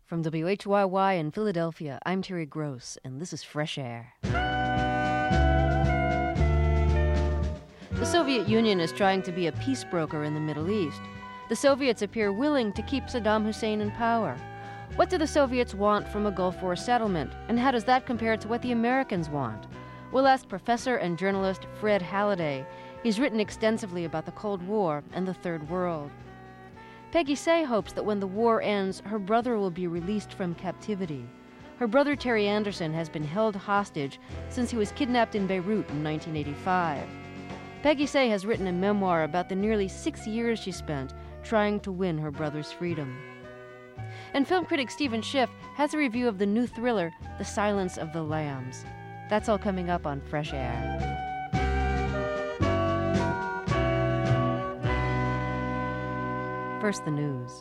From WHYY in Philadelphia, I'm Terry Gross, and this is Fresh Air. The Soviet Union is trying to be a peace broker in the Middle East. The Soviets appear willing to keep Saddam Hussein in power. What do the Soviets want from a Gulf War settlement, and how does that compare to what the Americans want? We'll ask professor and journalist Fred Halliday. He's written extensively about the Cold War and the Third World. Peggy Say hopes that when the war ends, her brother will be released from captivity. Her brother Terry Anderson has been held hostage since he was kidnapped in Beirut in 1985. Peggy Say has written a memoir about the nearly 6 years she spent trying to win her brother's freedom. And film critic Stephen Schiff has a review of the new thriller, The Silence of the Lambs. That's all coming up on Fresh Air. First, the news.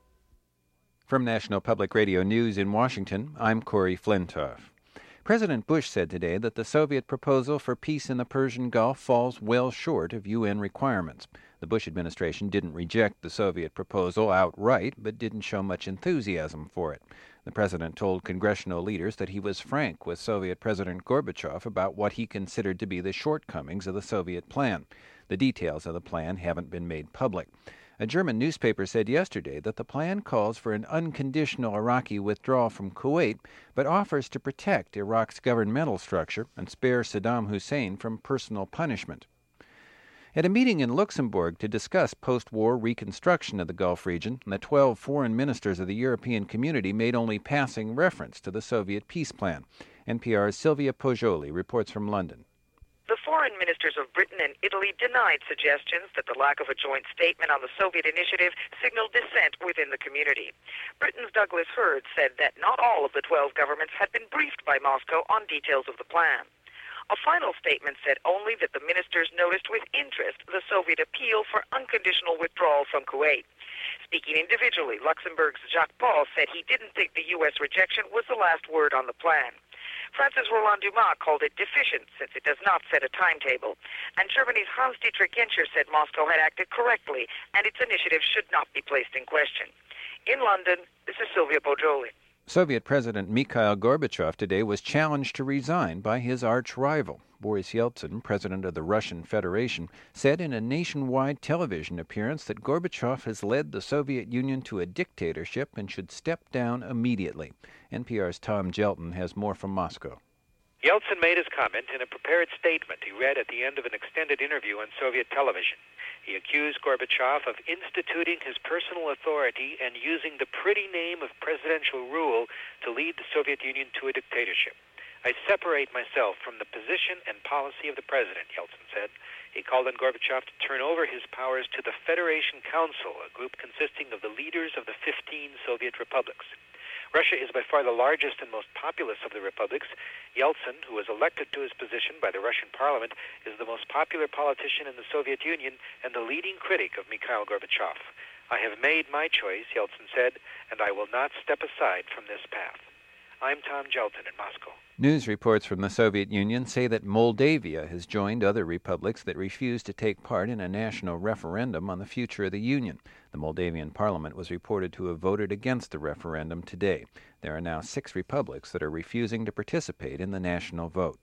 From National Public Radio News in Washington, I'm Corey Flintoff. President Bush said today that the Soviet proposal for peace in the Persian Gulf falls well short of UN requirements. The Bush administration didn't reject the Soviet proposal outright, but didn't show much enthusiasm for it. The president told congressional leaders that he was frank with Soviet President Gorbachev about what he considered to be the shortcomings of the Soviet plan. The details of the plan haven't been made public. A German newspaper said yesterday that the plan calls for an unconditional Iraqi withdrawal from Kuwait, but offers to protect Iraq's governmental structure and spare Saddam Hussein from personal punishment. At a meeting in Luxembourg to discuss post-war reconstruction of the Gulf region, the 12 foreign ministers of the European community made only passing reference to the Soviet peace plan. NPR's Sylvia Poggioli reports from London. The foreign ministers of Britain and Italy denied suggestions that the lack of a joint statement on the Soviet initiative signaled dissent within the community. Britain's Douglas Hurd said that not all of the 12 governments had been briefed by Moscow on details of the plan. A final statement said only that the ministers noticed with interest the Soviet appeal for unconditional withdrawal from Kuwait. Speaking individually, Luxembourg's Jacques Paul said he didn't think the U.S. rejection was the last word on the plan. Francis Roland Dumas called it deficient since it does not set a timetable. And Germany's Hans-Dietrich Genscher said Moscow had acted correctly and its initiative should not be placed in question. In London, this is Sylvia Poggioli. Soviet President Mikhail Gorbachev today was challenged to resign by his arch-rival. Boris Yeltsin, president of the Russian Federation, said in a nationwide television appearance that Gorbachev has led the Soviet Union to a dictatorship and should step down immediately. NPR's Tom Gelton has more from Moscow. Yeltsin made his comment in a prepared statement he read at the end of an extended interview on Soviet television. He accused Gorbachev of instituting his personal authority and using the pretty name of presidential rule to lead the Soviet Union to a dictatorship. I separate myself from the position and policy of the president, Yeltsin said. He called on Gorbachev to turn over his powers to the Federation Council, a group consisting of the leaders of the 15 Soviet republics. Russia is by far the largest and most populous of the republics. Yeltsin, who was elected to his position by the Russian parliament, is the most popular politician in the Soviet Union and the leading critic of Mikhail Gorbachev. I have made my choice, Yeltsin said, and I will not step aside from this path. I'm Tom Gelton in Moscow. News reports from the Soviet Union say that Moldavia has joined other republics that refuse to take part in a national referendum on the future of the Union. The Moldavian parliament was reported to have voted against the referendum today. There are now 6 republics that are refusing to participate in the national vote.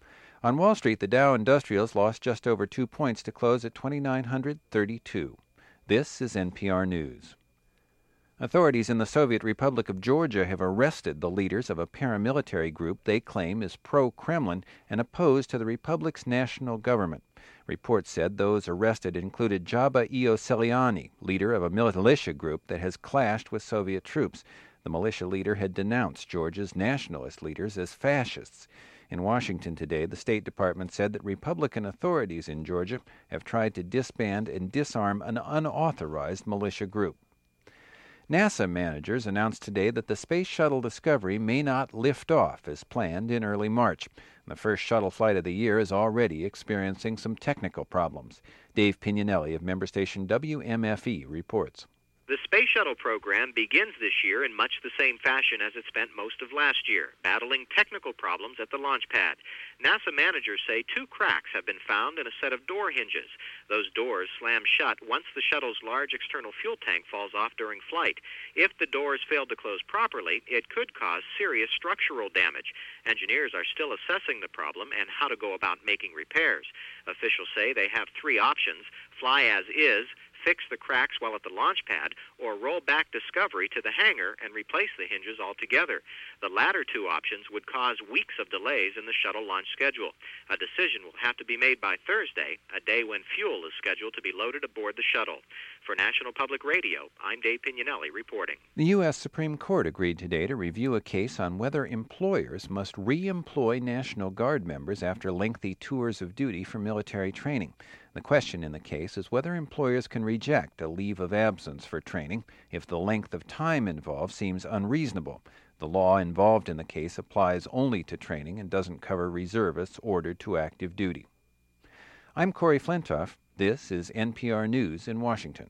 On Wall Street, the Dow Industrials lost just over 2 points to close at 2,932. This is NPR News. Authorities in the Soviet Republic of Georgia have arrested the leaders of a paramilitary group they claim is pro-Kremlin and opposed to the republic's national government. Reports said those arrested included Jaba Ioseliani, leader of a militia group that has clashed with Soviet troops. The militia leader had denounced Georgia's nationalist leaders as fascists. In Washington today, the State Department said that Republican authorities in Georgia have tried to disband and disarm an unauthorized militia group. NASA managers announced today that the Space Shuttle Discovery may not lift off as planned in early March. The first shuttle flight of the year is already experiencing some technical problems. Dave Pignanelli of member station WMFE reports. The Space Shuttle program begins this year in much the same fashion as it spent most of last year, battling technical problems at the launch pad. NASA managers say 2 cracks have been found in a set of door hinges. Those doors slam shut once the shuttle's large external fuel tank falls off during flight. If the doors fail to close properly, it could cause serious structural damage. Engineers are still assessing the problem and how to go about making repairs. Officials say they have 3 options: fly as is, fix the cracks while at the launch pad, or roll back Discovery to the hangar and replace the hinges altogether. The latter 2 options would cause weeks of delays in the shuttle launch schedule. A decision will have to be made by Thursday, a day when fuel is scheduled to be loaded aboard the shuttle. For National Public Radio, I'm Dave Pignanelli reporting. The U.S. Supreme Court agreed today to review a case on whether employers must re-employ National Guard members after lengthy tours of duty for military training. The question in the case is whether employers can reject a leave of absence for training if the length of time involved seems unreasonable. The law involved in the case applies only to training and doesn't cover reservists ordered to active duty. I'm Corey Flintoff. This is NPR News in Washington.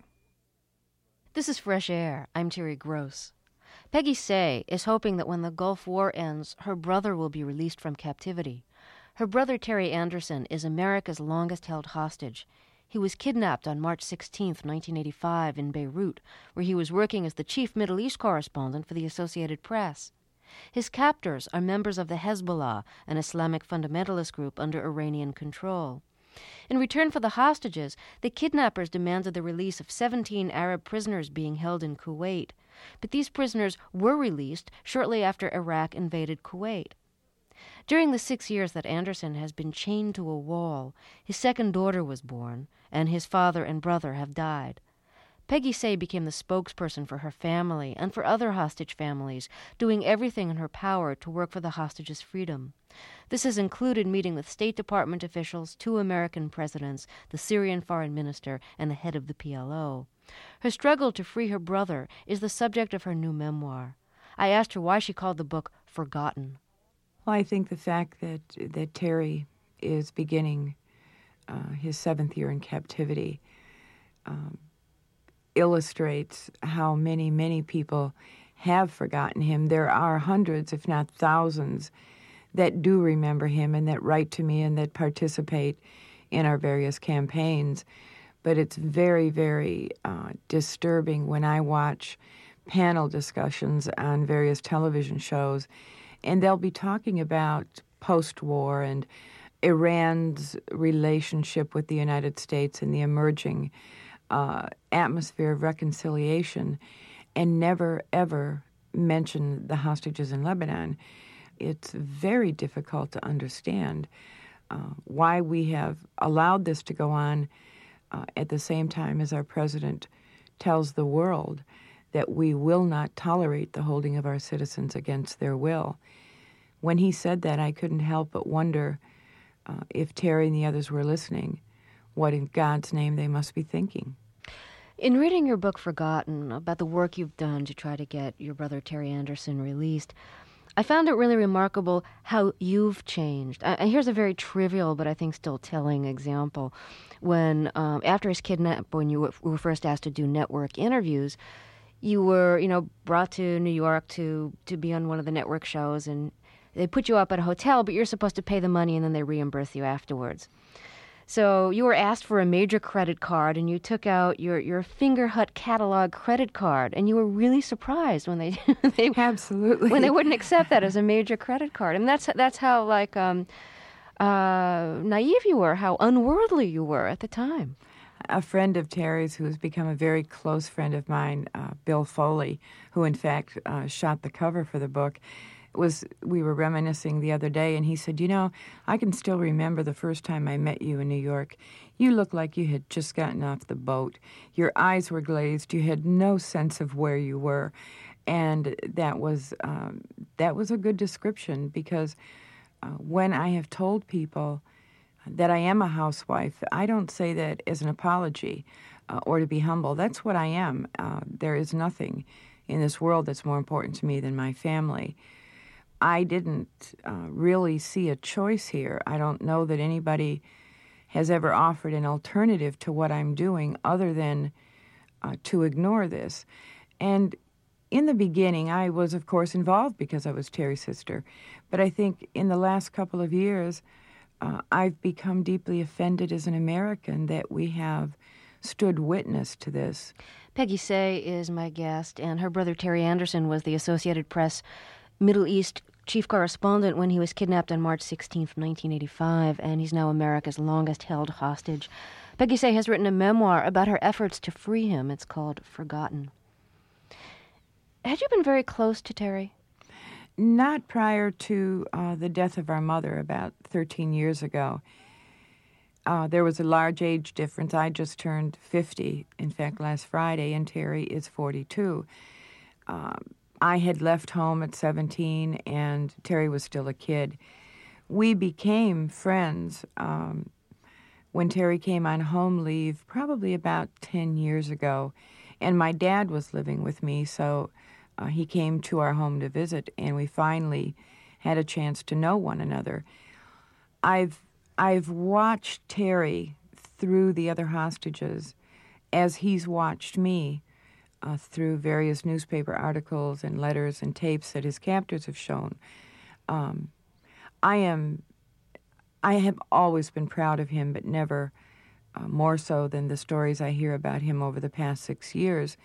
This is Fresh Air. I'm Terry Gross. Peggy Say is hoping that when the Gulf War ends, her brother will be released from captivity. Her brother Terry Anderson is America's longest-held hostage. He was kidnapped on March 16, 1985, in Beirut, where he was working as the chief Middle East correspondent for the Associated Press. His captors are members of the Hezbollah, an Islamic fundamentalist group under Iranian control. In return for the hostages, the kidnappers demanded the release of 17 Arab prisoners being held in Kuwait. But these prisoners were released shortly after Iraq invaded Kuwait. During the 6 years that Anderson has been chained to a wall, his second daughter was born, and his father and brother have died. Peggy Say became the spokesperson for her family and for other hostage families, doing everything in her power to work for the hostages' freedom. This has included meeting with State Department officials, 2 American presidents, the Syrian foreign minister, and the head of the PLO. Her struggle to free her brother is the subject of her new memoir. I asked her why she called the book Forgotten. Well, I think the fact that Terry is beginning his 7th year in captivity illustrates how many, many people have forgotten him. There are hundreds, if not thousands, that do remember him and that write to me and that participate in our various campaigns. But it's very, very disturbing when I watch panel discussions on various television shows, and they'll be talking about post-war and Iran's relationship with the United States and the emerging atmosphere of reconciliation, and never, ever mention the hostages in Lebanon. It's very difficult to understand why we have allowed this to go on at the same time as our president tells the world that we will not tolerate the holding of our citizens against their will. When he said that, I couldn't help but wonder if Terry and the others were listening, what in God's name they must be thinking. In reading your book, Forgotten, about the work you've done to try to get your brother Terry Anderson released, I found it really remarkable how you've changed. And here's a very trivial, but I think still telling example. When, after his kidnapping, when you were first asked to do network interviews, you were, brought to New York to be on one of the network shows, and they put you up at a hotel, but you're supposed to pay the money and then they reimburse you afterwards. So you were asked for a major credit card, and you took out your Fingerhut catalog credit card, and you were really surprised when they absolutely when they wouldn't accept that as a major credit card. And that's how naive you were, how unworldly you were at the time. A friend of Terry's, who has become a very close friend of mine, Bill Foley, who in fact shot the cover for the book, we were reminiscing the other day, and he said, I can still remember the first time I met you in New York. You looked like you had just gotten off the boat. Your eyes were glazed. You had no sense of where you were. And that was a good description, because when I have told people that I am a housewife, I don't say that as an apology or to be humble. That's what I am. There is nothing in this world that's more important to me than my family. I didn't really see a choice here. I don't know that anybody has ever offered an alternative to what I'm doing other than to ignore this. And in the beginning, I was, of course, involved because I was Terry's sister. But I think in the last couple of years, I've become deeply offended as an American that we have stood witness to this. Peggy Say is my guest, and her brother Terry Anderson was the Associated Press Middle East chief correspondent when he was kidnapped on March 16th, 1985, and he's now America's longest-held hostage. Peggy Say has written a memoir about her efforts to free him. It's called Forgotten. Had you been very close to Terry? Not prior to the death of our mother about 13 years ago. There was a large age difference. I just turned 50, in fact, last Friday, and Terry is 42. I had left home at 17, and Terry was still a kid. We became friends when Terry came on home leave probably about 10 years ago, and my dad was living with me, so he came to our home to visit, and we finally had a chance to know one another. I've watched Terry through the other hostages as he's watched me through various newspaper articles and letters and tapes that his captors have shown. I have always been proud of him, but never more so than the stories I hear about him over the past 6 years.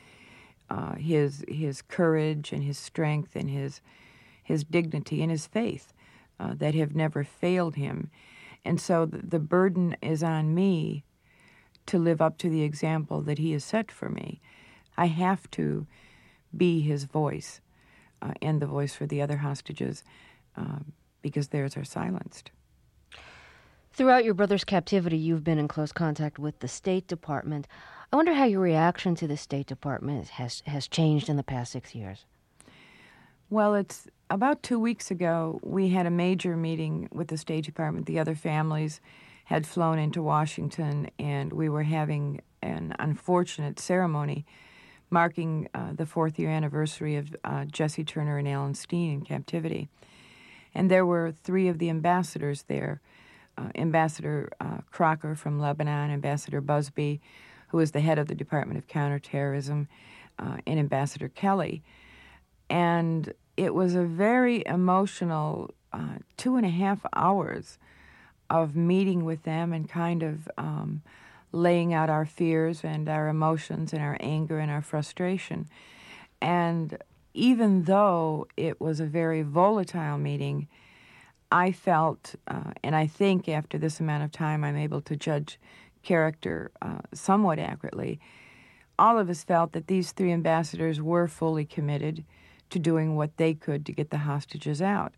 His courage and his strength and his dignity and his faith that have never failed him. And so the burden is on me to live up to the example that he has set for me. I have to be his voice and the voice for the other hostages because theirs are silenced. Throughout your brother's captivity, you've been in close contact with the State Department. I wonder how your reaction to the State Department has changed in the past 6 years. Well, it's about 2 weeks ago, we had a major meeting with the State Department. The other families had flown into Washington, and we were having an unfortunate ceremony marking the 4th year anniversary of Jesse Turner and Alan Steen in captivity. And there were 3 of the ambassadors there, Ambassador Crocker from Lebanon, Ambassador Busby, who is the head of the Department of Counterterrorism, and Ambassador Kelly. And it was a very emotional 2.5 hours of meeting with them and kind of laying out our fears and our emotions and our anger and our frustration. And even though it was a very volatile meeting, I felt, and I think after this amount of time I'm able to judge character somewhat accurately, all of us felt that these 3 ambassadors were fully committed to doing what they could to get the hostages out.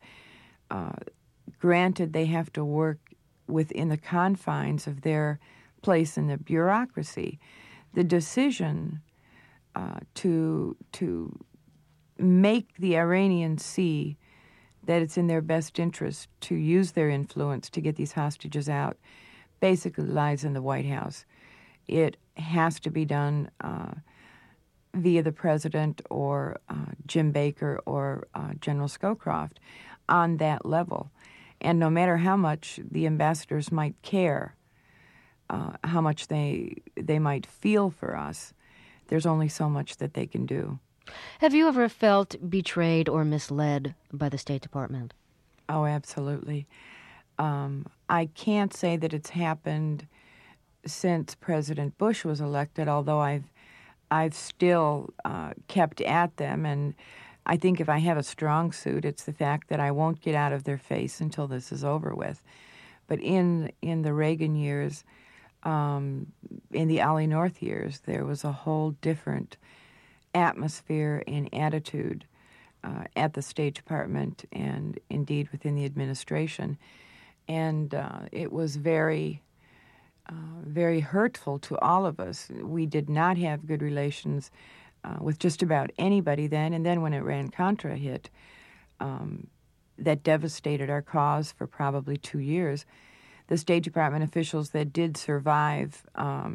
Granted, they have to work within the confines of their place in the bureaucracy. The decision to make the Iranians see that it's in their best interest to use their influence to get these hostages out basically lies in the White House. It has to be done via the president or Jim Baker or General Scowcroft on that level. And no matter how much the ambassadors might care, how much they might feel for us, there's only so much that they can do. Have you ever felt betrayed or misled by the State Department? Oh, absolutely. I can't say that it's happened since President Bush was elected, although I've still kept at them, and I think if I have a strong suit, it's the fact that I won't get out of their face until this is over with. But in the Reagan years, in the Ollie North years, there was a whole different atmosphere and attitude at the State Department and indeed within the administration. And it was very hurtful to all of us. We did not have good relations with just about anybody then. And then when Iran-Contra hit, that devastated our cause for probably 2 years. The State Department officials that did survive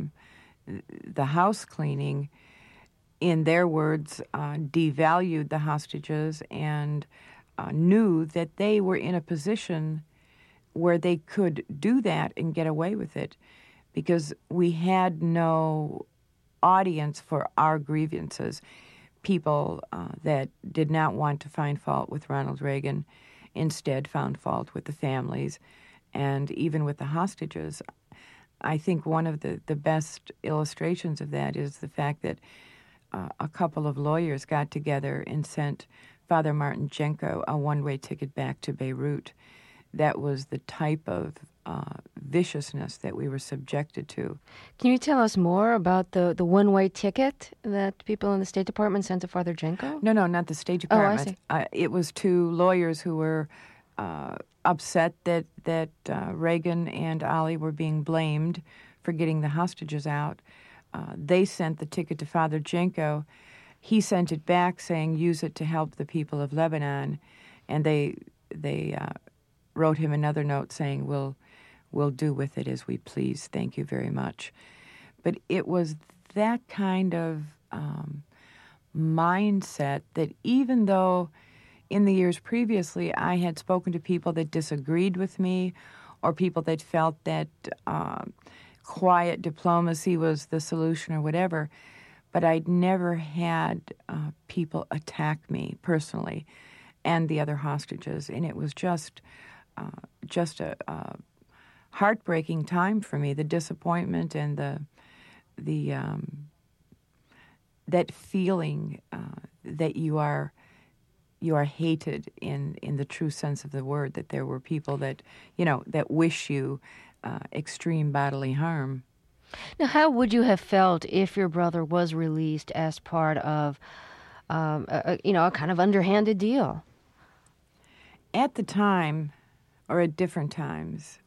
the house cleaning, in their words, devalued the hostages and knew that they were in a position where they could do that and get away with it because we had no audience for our grievances. People that did not want to find fault with Ronald Reagan instead found fault with the families and even with the hostages. I think one of the best illustrations of that is the fact that a couple of lawyers got together and sent Father Martin Jenko a one-way ticket back to Beirut. That was the type of viciousness that we were subjected to. Can you tell us more about the one-way ticket that people in the State Department sent to Father Jenko? No, not the State Department. Oh, I see. It was two lawyers who were upset that Reagan and Ali were being blamed for getting the hostages out. They sent the ticket to Father Jenko. He sent it back saying, use it to help the people of Lebanon. And they wrote him another note saying, we'll do with it as we please. Thank you very much. But it was that kind of mindset that even though in the years previously I had spoken to people that disagreed with me or people that felt that quiet diplomacy was the solution or whatever, but I'd never had people attack me personally and the other hostages. And it was just a heartbreaking time for me, the disappointment and the that feeling that you are hated in the true sense of the word, that there were people that, that wish you extreme bodily harm. Now, how would you have felt if your brother was released as part of, a kind of underhanded deal? At the time, or at different times,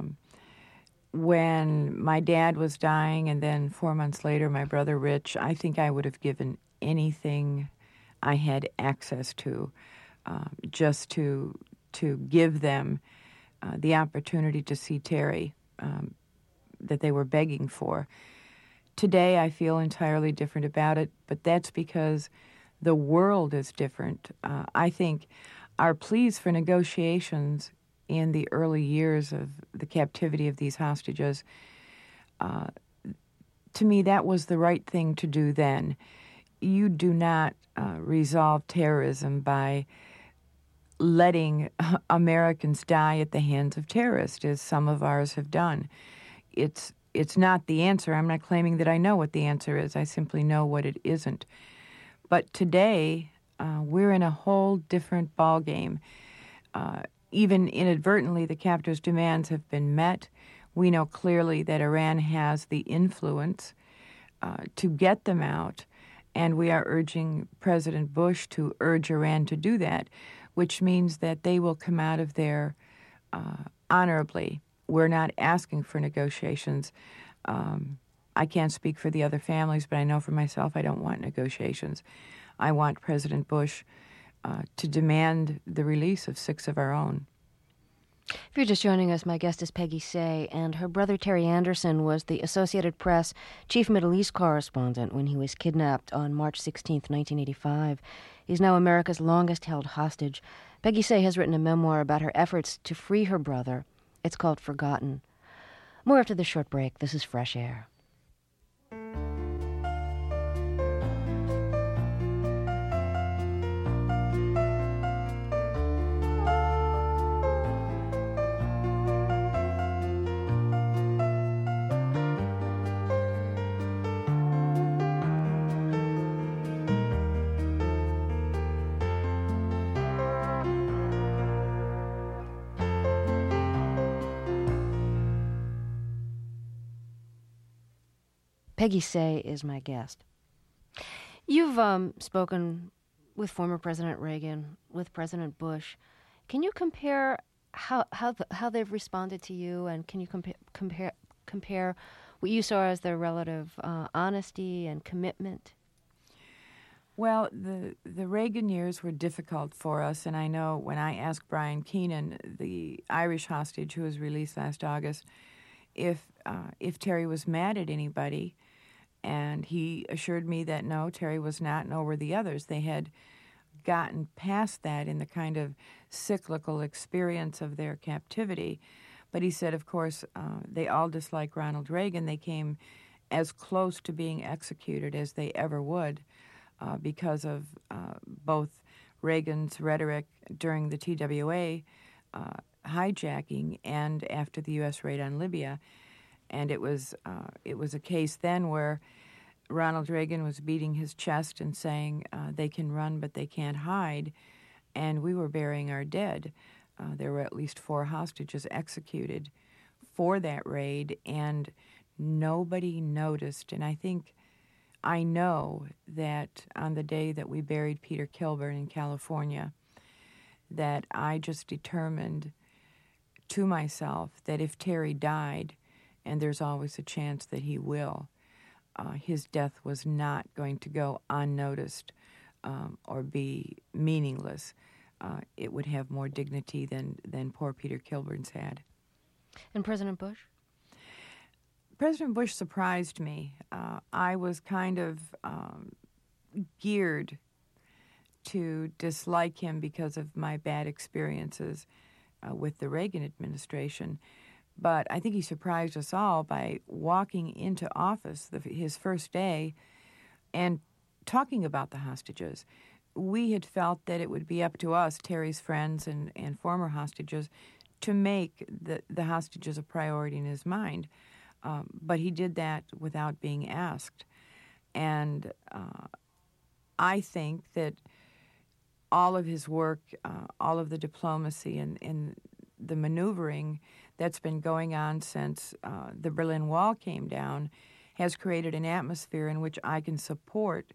when my dad was dying and then 4 months later my brother Rich, I think I would have given anything I had access to just to give them the opportunity to see Terry that they were begging for. Today I feel entirely different about it, but that's because the world is different. I think our pleas for negotiations in the early years of the captivity of these hostages, to me that was the right thing to do then. You do not resolve terrorism by letting Americans die at the hands of terrorists, as some of ours have done. It's not the answer. I'm not claiming that I know what the answer is. I simply know what it isn't. But today, we're in a whole different ballgame. Even inadvertently, the captors' demands have been met. We know clearly that Iran has the influence to get them out, and we are urging President Bush to urge Iran to do that, which means that they will come out of there honorably. We're not asking for negotiations. I can't speak for the other families, but I know for myself I don't want negotiations. I want President Bush to demand the release of 6 of our own. If you're just joining us, my guest is Peggy Say, and her brother Terry Anderson was the Associated Press chief Middle East correspondent when he was kidnapped on March 16, 1985. He's now America's longest-held hostage. Peggy Say has written a memoir about her efforts to free her brother. It's called Forgotten. More after this short break. This is Fresh Air. Peggy Say is my guest. You've spoken with former President Reagan, with President Bush. Can you compare how they've responded to you, and can you compare what you saw as their relative honesty and commitment? Well, the Reagan years were difficult for us, and I know when I asked Brian Keenan, the Irish hostage who was released last August, if Terry was mad at anybody, and he assured me that no, Terry was not, nor were the others. They had gotten past that in the kind of cyclical experience of their captivity. But he said, of course, they all dislike Ronald Reagan. They came as close to being executed as they ever would because of both Reagan's rhetoric during the TWA hijacking and after the U.S. raid on Libya. And it was a case then where Ronald Reagan was beating his chest and saying they can run but they can't hide, and we were burying our dead. There were at least 4 hostages executed for that raid, and nobody noticed. And I know that on the day that we buried Peter Kilburn in California, that I just determined to myself that if Terry died, and there's always a chance that he will, his death was not going to go unnoticed or be meaningless. It would have more dignity than poor Peter Kilburn's had. And President Bush? President Bush surprised me. I was kind of geared to dislike him because of my bad experiences with the Reagan administration. But I think he surprised us all by walking into office his first day and talking about the hostages. We had felt that it would be up to us, Terry's friends and former hostages, to make the hostages a priority in his mind. But he did that without being asked. And I think that all of his work, all of the diplomacy and the maneuvering that's been going on since the Berlin Wall came down has created an atmosphere in which I can support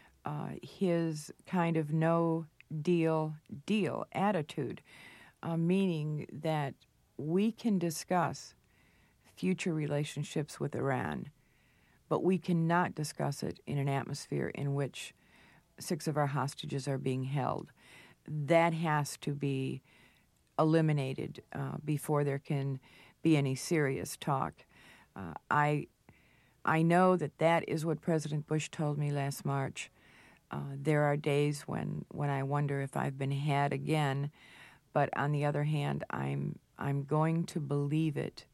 his kind of no-deal attitude, meaning that we can discuss future relationships with Iran, but we cannot discuss it in an atmosphere in which 6 of our hostages are being held. That has to be eliminated before there can be any serious talk. I know that is what President Bush told me last March. There are days when I wonder if I've been had again, but on the other hand, I'm going to believe it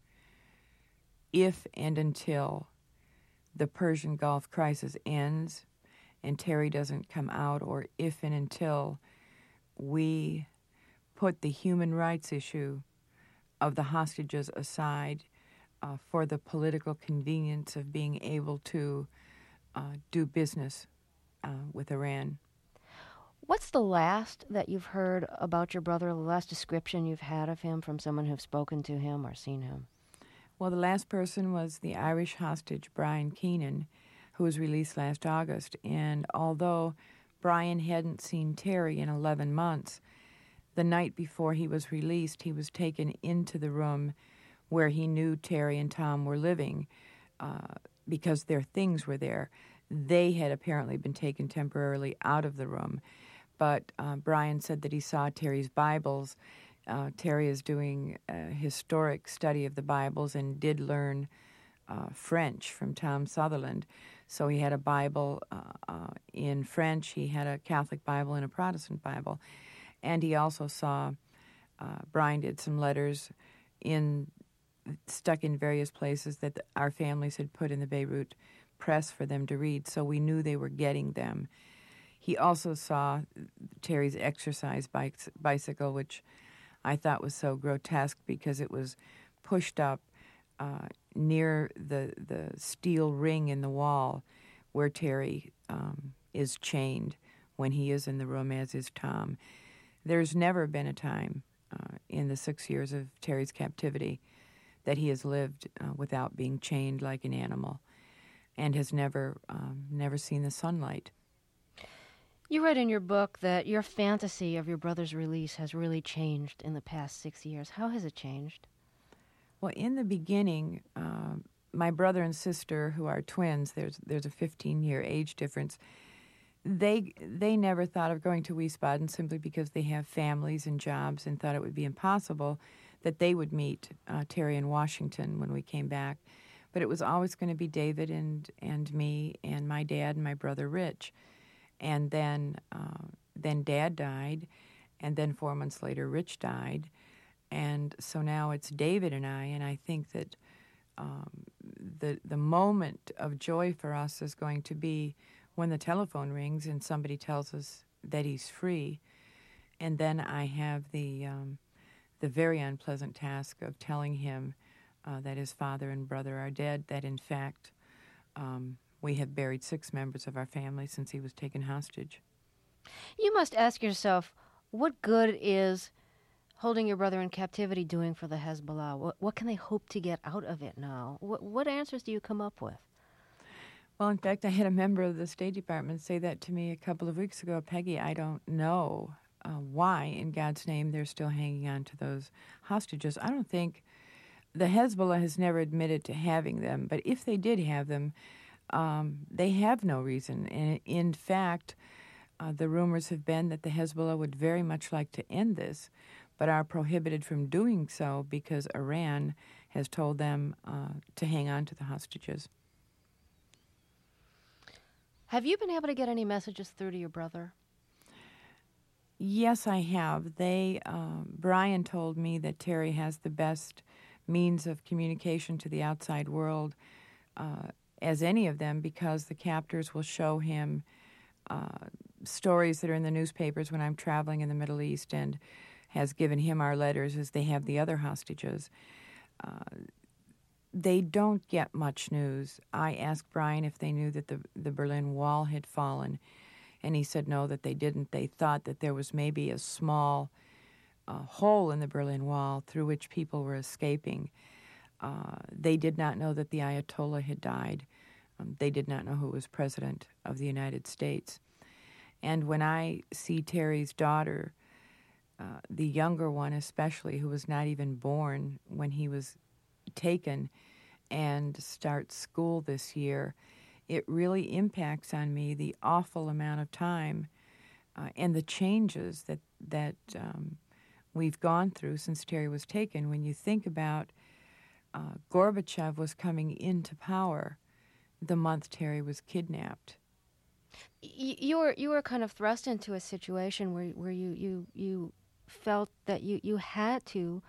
if and until the Persian Gulf crisis ends and Terry doesn't come out, or if and until we put the human rights issue of the hostages aside for the political convenience of being able to do business with Iran. What's the last that you've heard about your brother, the last description you've had of him from someone who's spoken to him or seen him? Well, the last person was the Irish hostage, Brian Keenan, who was released last August. And although Brian hadn't seen Terry in 11 months, the night before he was released, he was taken into the room where he knew Terry and Tom were living because their things were there. They had apparently been taken temporarily out of the room. But Brian said that he saw Terry's Bibles. Terry is doing a historic study of the Bibles and did learn French from Tom Sutherland. So he had a Bible in French, he had a Catholic Bible and a Protestant Bible. And he also saw, Brian did some letters stuck in various places that our families had put in the Beirut press for them to read, so we knew they were getting them. He also saw Terry's exercise bicycle, which I thought was so grotesque because it was pushed up near the steel ring in the wall where Terry is chained when he is in the room, as is Tom. There's never been a time in the 6 years of Terry's captivity that he has lived without being chained like an animal and has never seen the sunlight. You write in your book that your fantasy of your brother's release has really changed in the past 6 years. How has it changed? Well, in the beginning, my brother and sister, who are twins, there's a 15-year age difference, they never thought of going to Wiesbaden simply because they have families and jobs and thought it would be impossible that they would meet Terry in Washington when we came back. But it was always going to be David and me and my dad and my brother Rich. And then Dad died, and then 4 months later Rich died. And so now it's David and I think that the moment of joy for us is going to be when the telephone rings and somebody tells us that he's free, and then I have the very unpleasant task of telling him that his father and brother are dead, that in fact we have buried 6 members of our family since he was taken hostage. You must ask yourself, what good is holding your brother in captivity doing for the Hezbollah? What can they hope to get out of it now? What answers do you come up with? Well, in fact, I had a member of the State Department say that to me a couple of weeks ago. Peggy, I don't know why, in God's name, they're still hanging on to those hostages. I don't think the Hezbollah has never admitted to having them, but if they did have them, they have no reason. And in fact, the rumors have been that the Hezbollah would very much like to end this, but are prohibited from doing so because Iran has told them to hang on to the hostages. Have you been able to get any messages through to your brother? Yes, I have. Brian told me that Terry has the best means of communication to the outside world as any of them, because the captors will show him stories that are in the newspapers when I'm traveling in the Middle East, and has given him our letters as they have the other hostages. They don't get much news. I asked Brian if they knew that the Berlin Wall had fallen, and he said no, that they didn't. They thought that there was maybe a small hole in the Berlin Wall through which people were escaping. They did not know that the Ayatollah had died. They did not know who was president of the United States. And when I see Terry's daughter, the younger one especially, who was not even born when he was taken, and starts school this year, it really impacts on me the awful amount of time and the changes that we've gone through since Terry was taken. When you think about Gorbachev was coming into power the month Terry was kidnapped. You were kind of thrust into a situation where you felt that you had to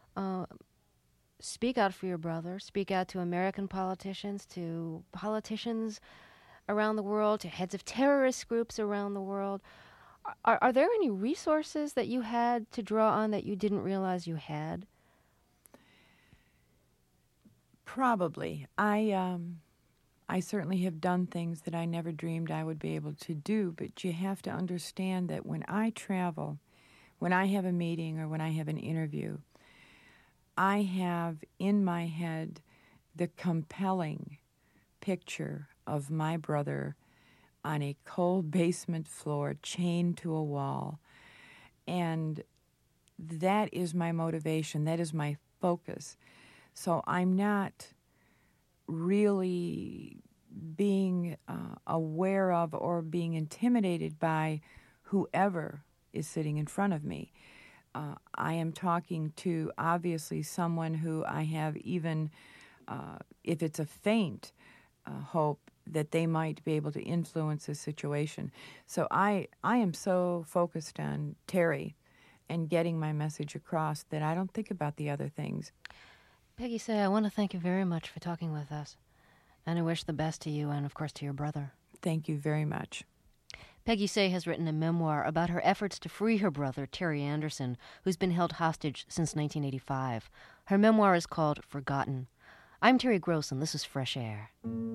speak out for your brother, speak out to American politicians, to politicians around the world, to heads of terrorist groups around the world. Are there any resources that you had to draw on that you didn't realize you had? Probably. I certainly have done things that I never dreamed I would be able to do, but you have to understand that when I travel, when I have a meeting or when I have an interview, I have in my head the compelling picture of my brother on a cold basement floor, chained to a wall. And that is my motivation. That is my focus. So I'm not really being aware of or being intimidated by whoever is sitting in front of me. I am talking to, obviously, someone who I have even, if it's a faint hope, that they might be able to influence the situation. So I am so focused on Terry and getting my message across that I don't think about the other things. Peggy Say, I want to thank you very much for talking with us. And I wish the best to you and, of course, to your brother. Thank you very much. Peggy Say has written a memoir about her efforts to free her brother, Terry Anderson, who's been held hostage since 1985. Her memoir is called Forgotten. I'm Terry Gross, and this is Fresh Air.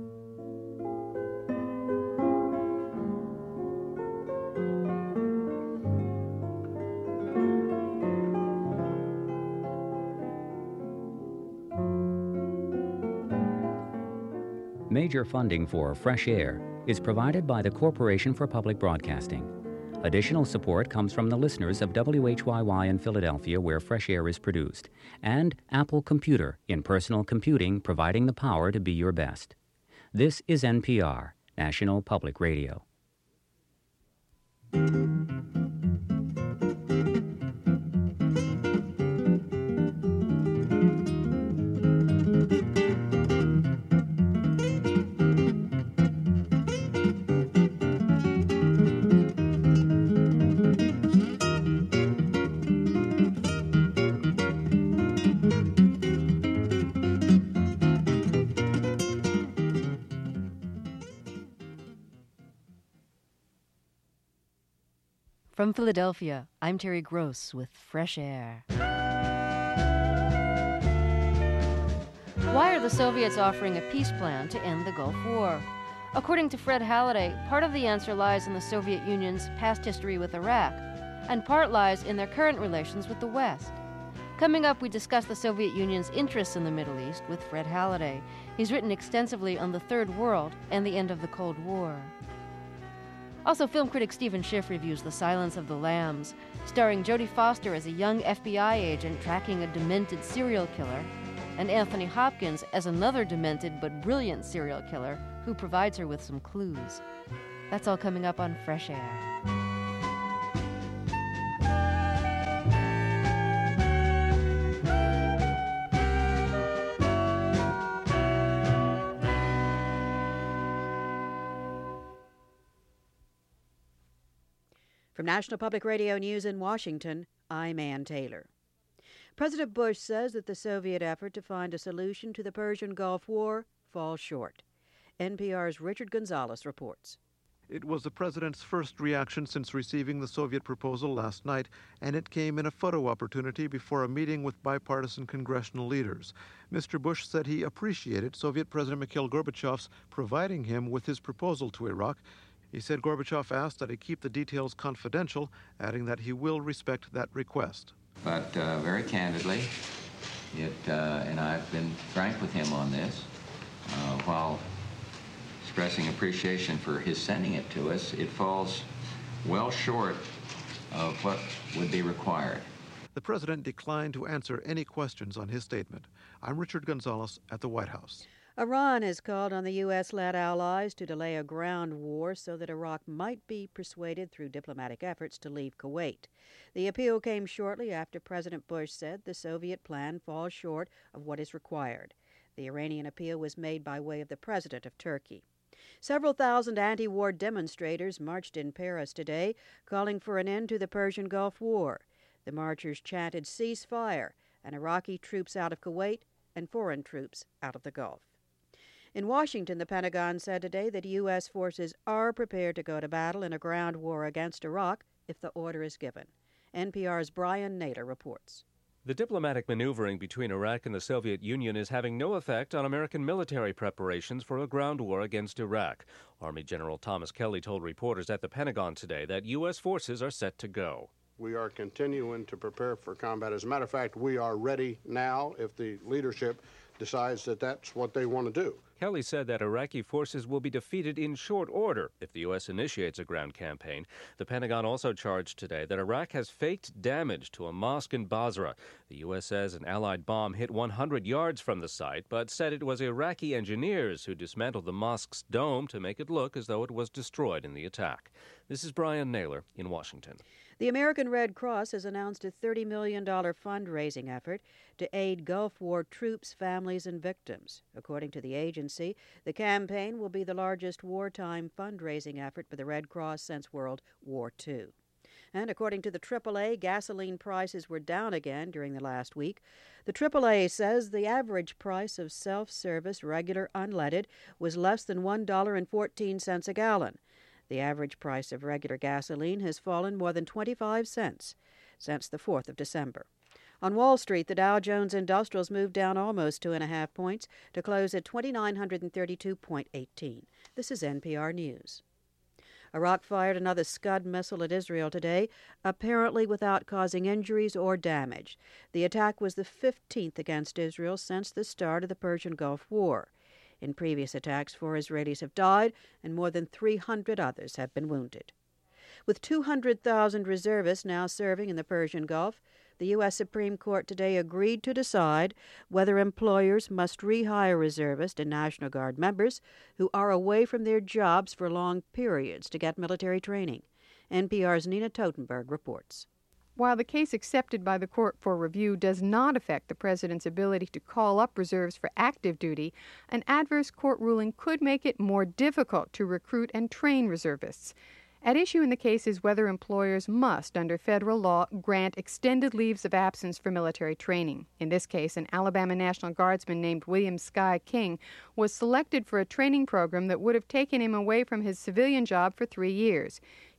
Major funding for Fresh Air is provided by the Corporation for Public Broadcasting. Additional support comes from the listeners of WHYY in Philadelphia, where Fresh Air is produced, and Apple Computer in personal computing, providing the power to be your best. This is NPR, National Public Radio. From Philadelphia, I'm Terry Gross with Fresh Air. Why are the Soviets offering a peace plan to end the Gulf War? According to Fred Halliday, part of the answer lies in the Soviet Union's past history with Iraq, and part lies in their current relations with the West. Coming up, we discuss the Soviet Union's interests in the Middle East with Fred Halliday. He's written extensively on the Third World and the end of the Cold War. Also, film critic Stephen Schiff reviews The Silence of the Lambs, starring Jodie Foster as a young FBI agent tracking a demented serial killer, and Anthony Hopkins as another demented but brilliant serial killer who provides her with some clues. That's all coming up on Fresh Air. From National Public Radio News in Washington, I'm Ann Taylor. President Bush says that the Soviet effort to find a solution to the Persian Gulf War falls short. NPR's Richard Gonzalez reports. It was the president's first reaction since receiving the Soviet proposal last night, and it came in a photo opportunity before a meeting with bipartisan congressional leaders. Mr. Bush said he appreciated Soviet President Mikhail Gorbachev's providing him with his proposal to Iraq. He said Gorbachev asked that he keep the details confidential, adding that he will respect that request. But very candidly, and I've been frank with him on this, while expressing appreciation for his sending it to us, it falls well short of what would be required. The president declined to answer any questions on his statement. I'm Richard Gonzalez at the White House. Iran has called on the U.S.-led allies to delay a ground war so that Iraq might be persuaded through diplomatic efforts to leave Kuwait. The appeal came shortly after President Bush said the Soviet plan falls short of what is required. The Iranian appeal was made by way of the president of Turkey. Several thousand anti-war demonstrators marched in Paris today, calling for an end to the Persian Gulf War. The marchers chanted ceasefire and Iraqi troops out of Kuwait and foreign troops out of the Gulf. In Washington, the Pentagon said today that U.S. forces are prepared to go to battle in a ground war against Iraq if the order is given. NPR's Brian Naylor reports. The diplomatic maneuvering between Iraq and the Soviet Union is having no effect on American military preparations for a ground war against Iraq. Army General Thomas Kelly told reporters at the Pentagon today that U.S. forces are set to go. We are continuing to prepare for combat. As a matter of fact, we are ready now if the leadership decides that that's what they want to do. Kelly said that Iraqi forces will be defeated in short order if the U.S. initiates a ground campaign. The Pentagon also charged today that Iraq has faked damage to a mosque in Basra. The U.S. says an Allied bomb hit 100 yards from the site, but said it was Iraqi engineers who dismantled the mosque's dome to make it look as though it was destroyed in the attack. This is Brian Naylor in Washington. The American Red Cross has announced a $30 million fundraising effort to aid Gulf War troops, families, and victims. According to the agency, the campaign will be the largest wartime fundraising effort for the Red Cross since World War II. And according to the AAA, gasoline prices were down again during the last week. The AAA says the average price of self-service regular unleaded was less than $1.14 a gallon. The average price of regular gasoline has fallen more than 25 cents since the 4th of December. On Wall Street, the Dow Jones Industrials moved down almost 2.5 points to close at 2,932.18. This is NPR News. Iraq fired another Scud missile at Israel today, apparently without causing injuries or damage. The attack was the 15th against Israel since the start of the Persian Gulf War. In previous attacks, 4 Israelis have died and more than 300 others have been wounded. With 200,000 reservists now serving in the Persian Gulf, the U.S. Supreme Court today agreed to decide whether employers must rehire reservist and National Guard members who are away from their jobs for long periods to get military training. NPR's Nina Totenberg reports. While the case accepted by the court for review does not affect the president's ability to call up reserves for active duty, an adverse court ruling could make it more difficult to recruit and train reservists. At issue in the case is whether employers must, under federal law, grant extended leaves of absence for military training. In this case, an Alabama National Guardsman named William Sky King was selected for a training program that would have taken him away from his civilian job for 3 years.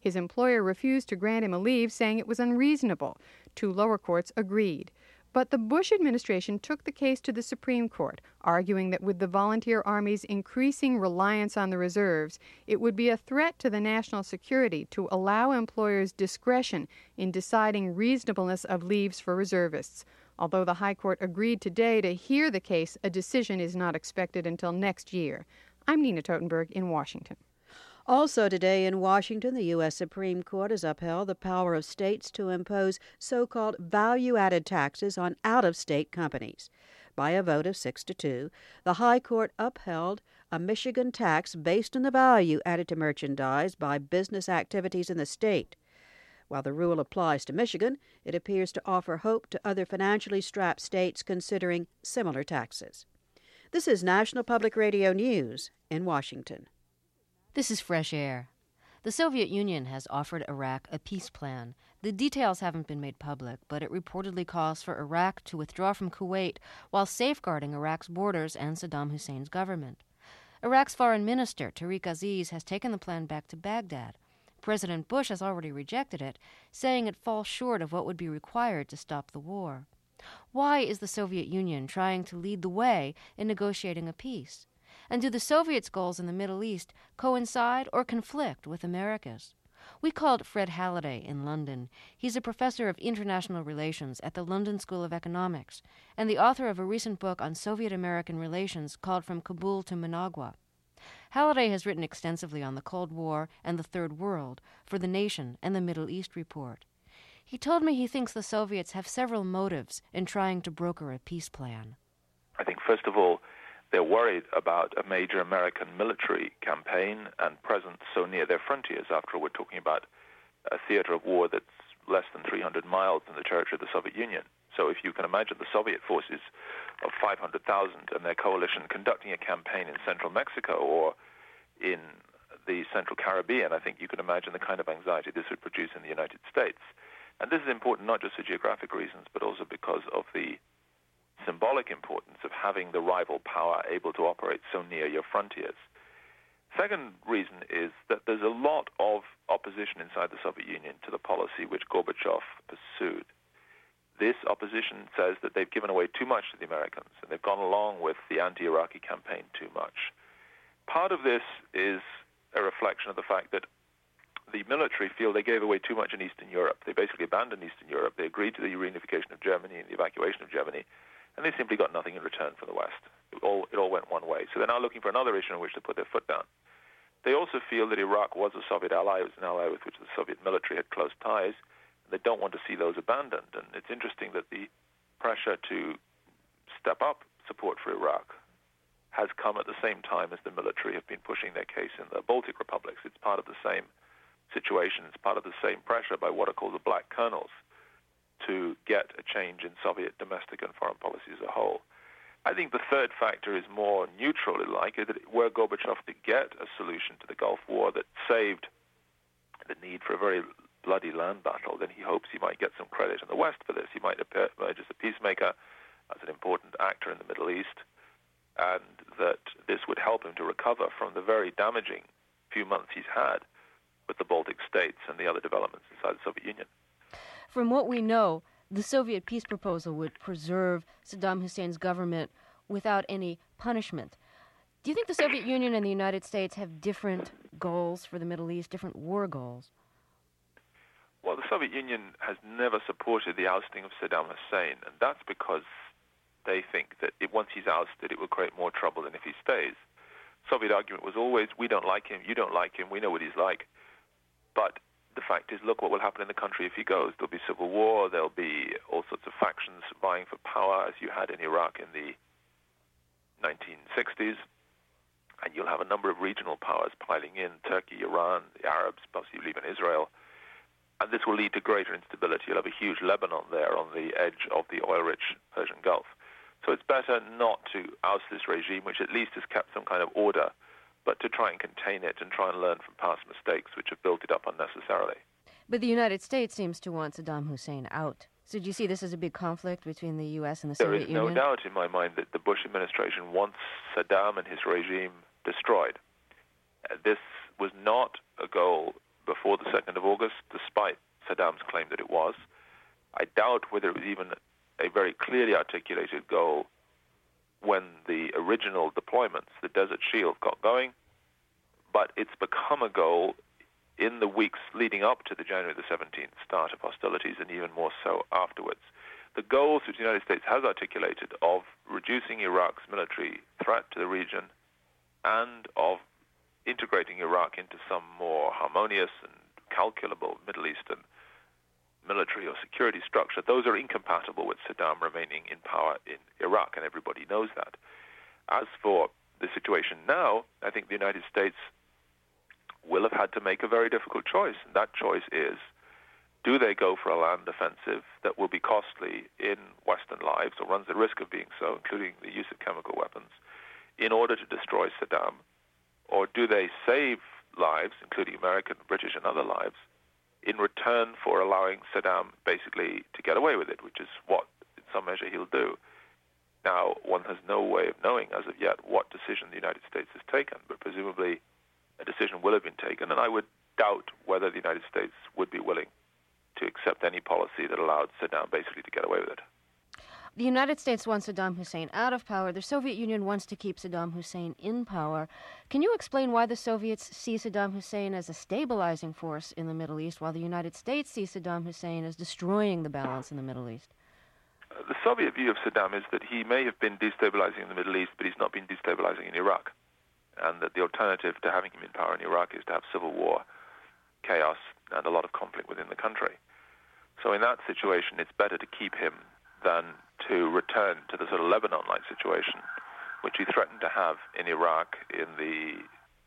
His employer refused to grant him a leave, saying it was unreasonable. 2 lower courts agreed. But the Bush administration took the case to the Supreme Court, arguing that with the volunteer Army's increasing reliance on the reserves, it would be a threat to the national security to allow employers discretion in deciding reasonableness of leaves for reservists. Although the High Court agreed today to hear the case, a decision is not expected until next year. I'm Nina Totenberg in Washington. Also today in Washington, the U.S. Supreme Court has upheld the power of states to impose so-called value-added taxes on out-of-state companies. By a vote of 6-2, the High Court upheld a Michigan tax based on the value added to merchandise by business activities in the state. While the rule applies to Michigan, it appears to offer hope to other financially strapped states considering similar taxes. This is National Public Radio News in Washington. This is Fresh Air. The Soviet Union has offered Iraq a peace plan. The details haven't been made public, but it reportedly calls for Iraq to withdraw from Kuwait while safeguarding Iraq's borders and Saddam Hussein's government. Iraq's foreign minister, Tariq Aziz, has taken the plan back to Baghdad. President Bush has already rejected it, saying it falls short of what would be required to stop the war. Why is the Soviet Union trying to lead the way in negotiating a peace? And do the Soviets' goals in the Middle East coincide or conflict with America's? We called Fred Halliday in London. He's a professor of international relations at the London School of Economics and the author of a recent book on Soviet-American relations called From Kabul to Managua. Halliday has written extensively on the Cold War and the Third World for The Nation and the Middle East Report. He told me he thinks the Soviets have several motives in trying to broker a peace plan. I think, first of all, they're worried about a major American military campaign and presence so near their frontiers. After all, we're talking about a theater of war that's less than 300 miles in the territory of the Soviet Union. So if you can imagine the Soviet forces of 500,000 and their coalition conducting a campaign in central Mexico or in the Central Caribbean, I think you can imagine the kind of anxiety this would produce in the United States. And this is important not just for geographic reasons, but also because of the symbolic importance of having the rival power able to operate so near your frontiers. Second reason is that there's a lot of opposition inside the Soviet Union to the policy which Gorbachev pursued. This opposition says that they've given away too much to the Americans, and they've gone along with the anti-Iraqi campaign too much. Part of this is a reflection of the fact that the military feel they gave away too much in Eastern Europe. They basically abandoned Eastern Europe. They agreed to the reunification of Germany and the evacuation of Germany, and they simply got nothing in return from the West. It all went one way. So they're now looking for another issue in which to put their foot down. They also feel that Iraq was a Soviet ally. It was an ally with which the Soviet military had close ties, and they don't want to see those abandoned. And it's interesting that the pressure to step up support for Iraq has come at the same time as the military have been pushing their case in the Baltic republics. It's part of the same situation. It's part of the same pressure by what are called the Black Colonels to get a change in Soviet domestic and foreign policy as a whole. I think the third factor is more neutral, like that were Gorbachev to get a solution to the Gulf War that saved the need for a very bloody land battle, then he hopes he might get some credit in the West for this. He might emerge as a peacemaker, as an important actor in the Middle East, and that this would help him to recover from the very damaging few months he's had with the Baltic states and the other developments inside the Soviet Union. From what we know, the Soviet peace proposal would preserve Saddam Hussein's government without any punishment. Do you think the Soviet Union and the United States have different goals for the Middle East, different war goals? Well, the Soviet Union has never supported the ousting of Saddam Hussein, and that's because they think that once he's ousted, it will create more trouble than if he stays. Soviet argument was always, we don't like him, you don't like him, we know what he's like. But the fact is, look what will happen in the country if he goes. There'll be civil war, there'll be all sorts of factions vying for power, as you had in Iraq in the 1960s, and you'll have a number of regional powers piling in, Turkey, Iran, the Arabs, possibly even Israel, and this will lead to greater instability. You'll have a huge Lebanon there on the edge of the oil-rich Persian Gulf. So it's better not to oust this regime, which at least has kept some kind of order, but to try and contain it and try and learn from past mistakes which have built it up unnecessarily. But the United States seems to want Saddam Hussein out. So do you see this as a big conflict between the U.S. and the Soviet Union? There is no doubt in my mind that the Bush administration wants Saddam and his regime destroyed. This was not a goal before the 2nd of August, despite Saddam's claim that it was. I doubt whether it was even a very clearly articulated goal when the original deployments, the Desert Shield, got going, but it's become a goal in the weeks leading up to the January the 17th start of hostilities, and even more so afterwards. The goals which the United States has articulated of reducing Iraq's military threat to the region and of integrating Iraq into some more harmonious and calculable Middle Eastern military or security structure, those are incompatible with Saddam remaining in power in Iraq, and everybody knows that. As for the situation now, I think the United States will have had to make a very difficult choice, and that choice is, do they go for a land offensive that will be costly in Western lives, or runs the risk of being so, including the use of chemical weapons, in order to destroy Saddam, or do they save lives, including American, British, and other lives, in return for allowing Saddam basically to get away with it, which is what, in some measure, he'll do. Now, one has no way of knowing as of yet what decision the United States has taken, but presumably a decision will have been taken, and I would doubt whether the United States would be willing to accept any policy that allowed Saddam basically to get away with it. The United States wants Saddam Hussein out of power. The Soviet Union wants to keep Saddam Hussein in power. Can you explain why the Soviets see Saddam Hussein as a stabilizing force in the Middle East, while the United States sees Saddam Hussein as destroying the balance in the Middle East? The Soviet view of Saddam is that he may have been destabilizing in the Middle East, but he's not been destabilizing in Iraq, and that the alternative to having him in power in Iraq is to have civil war, chaos, and a lot of conflict within the country. So in that situation, it's better to keep him than to return to the sort of Lebanon-like situation, which he threatened to have in Iraq in the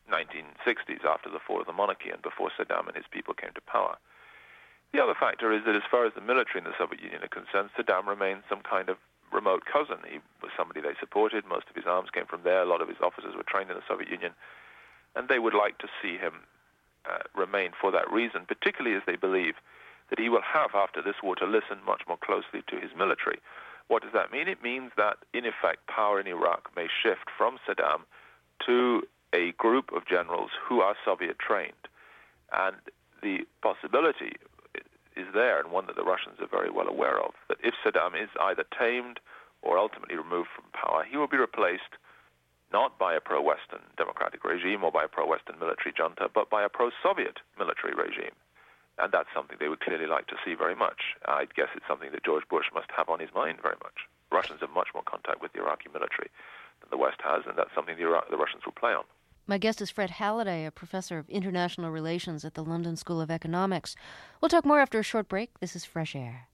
1960s after the fall of the monarchy and before Saddam and his people came to power. The other factor is that as far as the military in the Soviet Union are concerned, Saddam remains some kind of remote cousin. He was somebody they supported. Most of his arms came from there. A lot of his officers were trained in the Soviet Union. And they would like to see him remain for that reason, particularly as they believe that he will have, after this war, to listen much more closely to his military. What does that mean? It means that, in effect, power in Iraq may shift from Saddam to a group of generals who are Soviet-trained. And the possibility is there, and one that the Russians are very well aware of, that if Saddam is either tamed or ultimately removed from power, he will be replaced not by a pro-Western democratic regime or by a pro-Western military junta, but by a pro-Soviet military regime. And that's something they would clearly like to see very much. I guess it's something that George Bush must have on his mind very much. Russians have much more contact with the Iraqi military than the West has, and that's something the Russians will play on. My guest is Fred Halliday, a professor of international relations at the London School of Economics. We'll talk more after a short break. This is Fresh Air.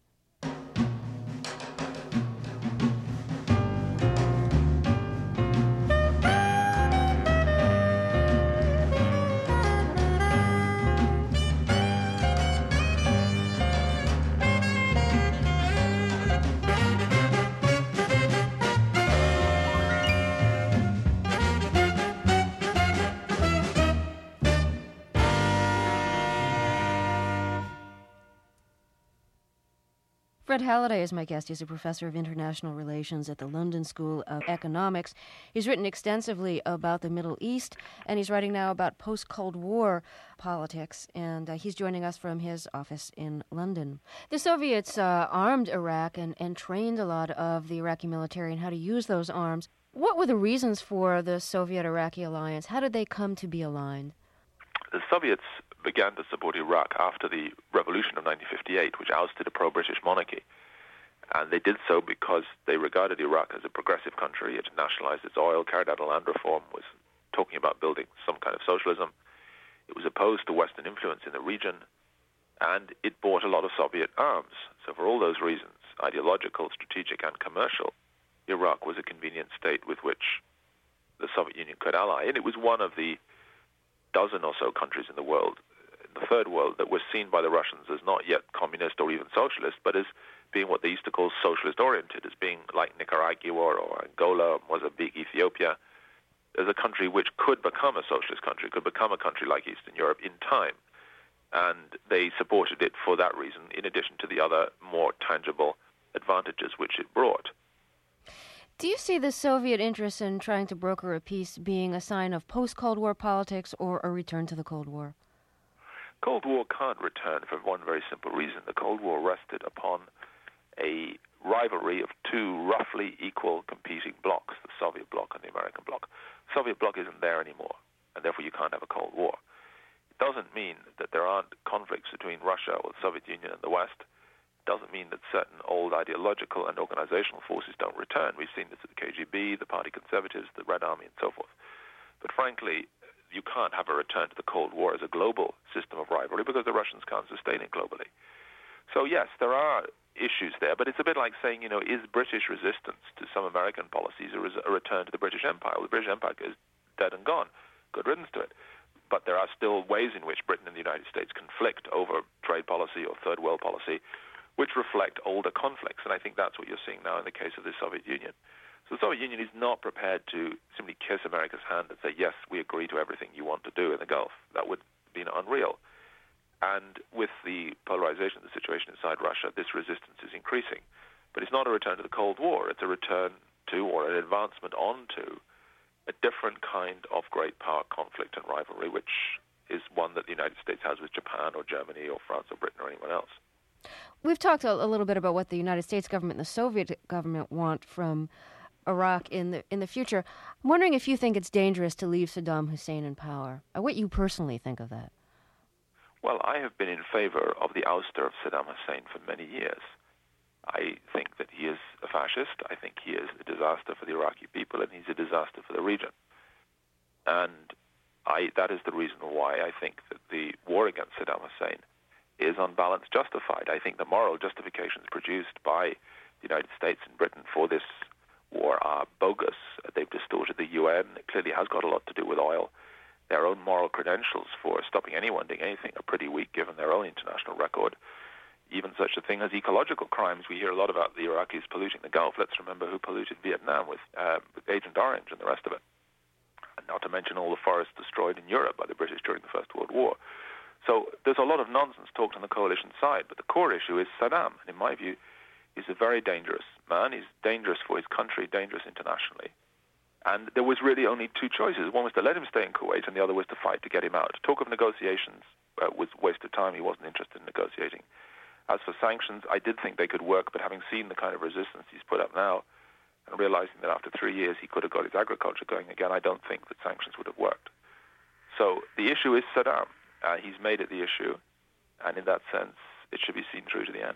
Fred Halliday is my guest. He's a professor of international relations at the London School of Economics. He's written extensively about the Middle East, and he's writing now about post-Cold War politics, and he's joining us from his office in London. The Soviets armed Iraq and trained a lot of the Iraqi military in how to use those arms. What were the reasons for the Soviet-Iraqi alliance? How did they come to be aligned? The Soviets began to support Iraq after the revolution of 1958, which ousted a pro-British monarchy. And they did so because they regarded Iraq as a progressive country. It nationalized its oil, carried out a land reform, was talking about building some kind of socialism. It was opposed to Western influence in the region, and it bought a lot of Soviet arms. So for all those reasons, ideological, strategic, and commercial, Iraq was a convenient state with which the Soviet Union could ally. And it was one of the dozen or so countries in the world, in the third world, that were seen by the Russians as not yet communist or even socialist, but as being what they used to call socialist-oriented, as being like Nicaragua or Angola, or Mozambique, Ethiopia, as a country which could become a socialist country, could become a country like Eastern Europe in time. And they supported it for that reason, in addition to the other more tangible advantages which it brought. Do you see the Soviet interest in trying to broker a peace being a sign of post-Cold War politics or a return to the Cold War? Cold War can't return for one very simple reason. The Cold War rested upon a rivalry of two roughly equal competing blocs, the Soviet bloc and the American bloc. The Soviet bloc isn't there anymore, and therefore you can't have a Cold War. It doesn't mean that there aren't conflicts between Russia or the Soviet Union and the West. It doesn't mean that certain old ideological and organizational forces don't return. We've seen this with the KGB, the Party Conservatives, the Red Army, and so forth. But frankly, you can't have a return to the Cold War as a global system of rivalry because the Russians can't sustain it globally. So yes, there are issues there, but it's a bit like saying, is British resistance to some American policies a return to the British Empire? Well, the British Empire is dead and gone. Good riddance to it. But there are still ways in which Britain and the United States conflict over trade policy or third world policy, which reflect older conflicts. And I think that's what you're seeing now in the case of the Soviet Union. So the Soviet Union is not prepared to simply kiss America's hand and say, yes, we agree to everything you want to do in the Gulf. That would be unreal. And with the polarization of the situation inside Russia, this resistance is increasing. But it's not a return to the Cold War. It's a return to, or an advancement onto, a different kind of great power conflict and rivalry, which is one that the United States has with Japan or Germany or France or Britain or anyone else. We've talked a little bit about what the United States government and the Soviet government want from Iraq in the future. I'm wondering if you think it's dangerous to leave Saddam Hussein in power. What you personally think of that? Well, I have been in favor of the ouster of Saddam Hussein for many years. I think that he is a fascist. I think he is a disaster for the Iraqi people, and he's a disaster for the region. And that is the reason why I think that the war against Saddam Hussein is on balance justified. I think the moral justifications produced by the United States and Britain for this war are bogus. They've distorted the UN. It clearly has got a lot to do with oil. Their own moral credentials for stopping anyone doing anything are pretty weak given their own international record. Even such a thing as ecological crimes. We hear a lot about the Iraqis polluting the Gulf. Let's remember who polluted Vietnam with Agent Orange and the rest of it. And not to mention all the forests destroyed in Europe by the British during the First World War. So there's a lot of nonsense talked on the coalition side, but the core issue is Saddam. And in my view, he's a very dangerous man. He's dangerous for his country, dangerous internationally. And there was really only two choices. One was to let him stay in Kuwait, and the other was to fight to get him out. Talk of negotiations was a waste of time. He wasn't interested in negotiating. As for sanctions, I did think they could work, but having seen the kind of resistance he's put up now, and realizing that after 3 years he could have got his agriculture going again, I don't think that sanctions would have worked. So the issue is Saddam. He's made it the issue, and in that sense, it should be seen through to the end.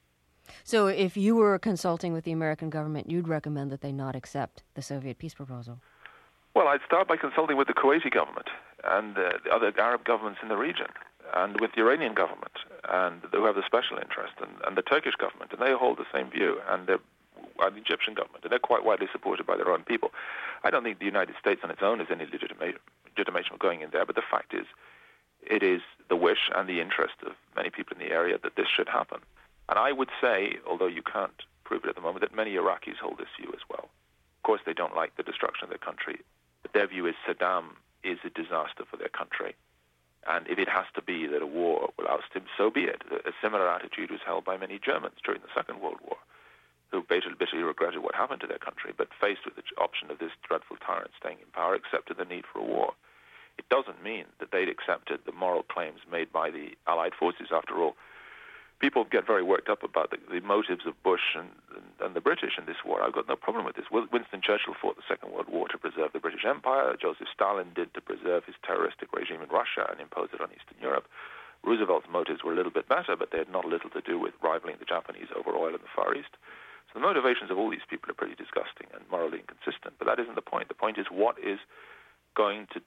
So if you were consulting with the American government, you'd recommend that they not accept the Soviet peace proposal? Well, I'd start by consulting with the Kuwaiti government and the other Arab governments in the region, and with the Iranian government, and who have the special interest, and the Turkish government, and they hold the same view, and the Egyptian government, and they're quite widely supported by their own people. I don't think the United States on its own has any legitimation of going in there, but the fact is, it is the wish and the interest of many people in the area that this should happen. And I would say, although you can't prove it at the moment, that many Iraqis hold this view as well. Of course, they don't like the destruction of their country, but their view is Saddam is a disaster for their country. And if it has to be that a war will oust him, so be it. A similar attitude was held by many Germans during the Second World War, who bitterly regretted what happened to their country, but faced with the option of this dreadful tyrant staying in power, accepted the need for a war. It doesn't mean that they'd accepted the moral claims made by the Allied forces. After all, people get very worked up about the motives of Bush and the British in this war. I've got no problem with this. Winston Churchill fought the Second World War to preserve the British Empire. Joseph Stalin did to preserve his terroristic regime in Russia and impose it on Eastern Europe. Roosevelt's motives were a little bit better, but they had not a little to do with rivaling the Japanese over oil in the Far East. So the motivations of all these people are pretty disgusting and morally inconsistent, but that isn't the point. The point is what is going to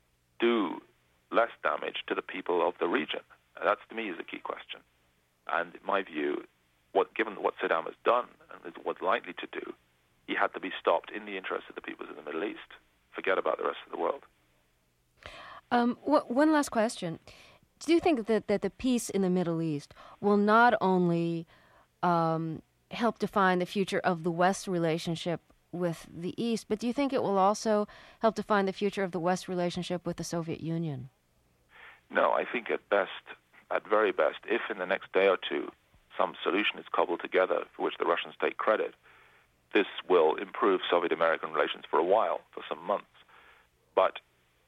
do less damage to the people of the region. And that, to me, is a key question. And in my view, given what Saddam has done and what's likely to do, he had to be stopped in the interest of the peoples of the Middle East. Forget about the rest of the world. One last question. Do you think that the peace in the Middle East will not only help define the future of the West's relationship with the East, but do you think it will also help define the future of the West's relationship with the Soviet Union? No, I think at very best, if in the next day or two some solution is cobbled together for which the Russians take credit, this will improve Soviet-American relations for a while, for some months. But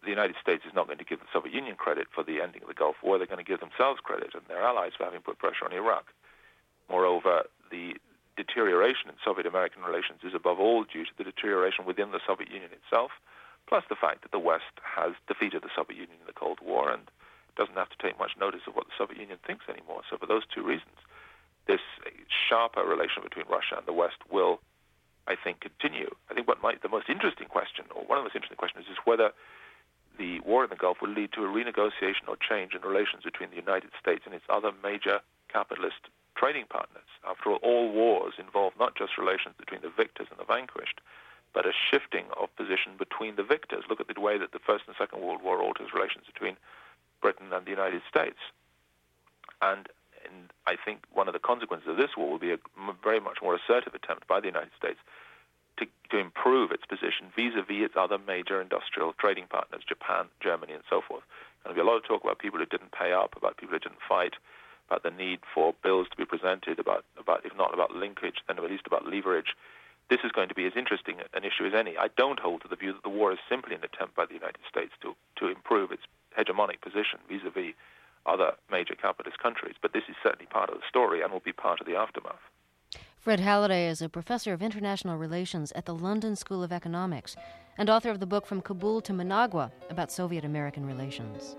the United States is not going to give the Soviet Union credit for the ending of the Gulf War. They're going to give themselves credit and their allies for having put pressure on Iraq. Moreover, the deterioration in Soviet-American relations is above all due to the deterioration within the Soviet Union itself, plus the fact that the West has defeated the Soviet Union in the Cold War and doesn't have to take much notice of what the Soviet Union thinks anymore. So for those two reasons, this sharper relation between Russia and the West will, I think, continue. I think the most interesting question, or one of the most interesting questions, is whether the war in the Gulf will lead to a renegotiation or change in relations between the United States and its other major capitalist trading partners. After all wars involve not just relations between the victors and the vanquished, but a shifting of position between the victors. Look at the way that the First and Second World War alters relations between Britain and the United States. And I think one of the consequences of this war will be a very much more assertive attempt by the United States to improve its position vis-a-vis its other major industrial trading partners, Japan, Germany, and so forth. There's going to be a lot of talk about people who didn't pay up, about people who didn't fight, about the need for bills to be presented, about if not about linkage, then at least about leverage. This is going to be as interesting an issue as any. I don't hold to the view that the war is simply an attempt by the United States to improve its hegemonic position vis-a-vis other major capitalist countries, but this is certainly part of the story and will be part of the aftermath. Fred Halliday is a professor of international relations at the London School of Economics and author of the book From Kabul to Managua about Soviet-American relations.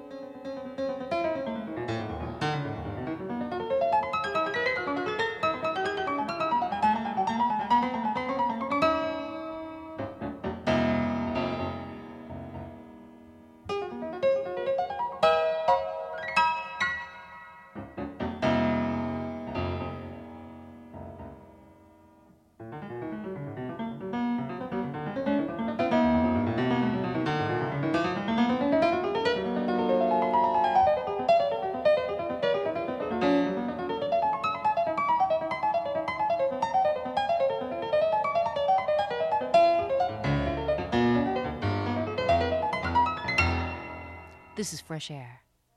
This is Fresh Air.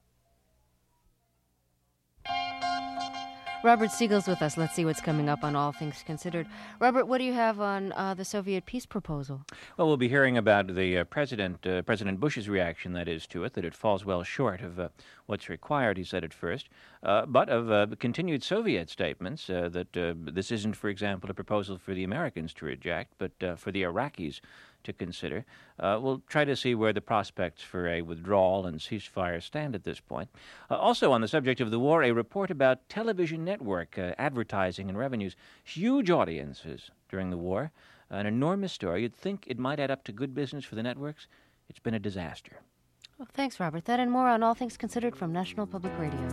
Robert Siegel's with us. Let's see what's coming up on All Things Considered. Robert, what do you have on the Soviet peace proposal? Well, we'll be hearing about the President Bush's reaction, that is, to it, that it falls well short of what's required, he said at first, but of continued Soviet statements that this isn't, for example, a proposal for the Americans to reject, but for the Iraqis to consider. We'll try to see where the prospects for a withdrawal and ceasefire stand at this point. Also on the subject of the war, a report about television network advertising and revenues. Huge audiences during the war. An enormous story. You'd think it might add up to good business for the networks. It's been a disaster. Well, thanks, Robert. That and more on All Things Considered from National Public Radio.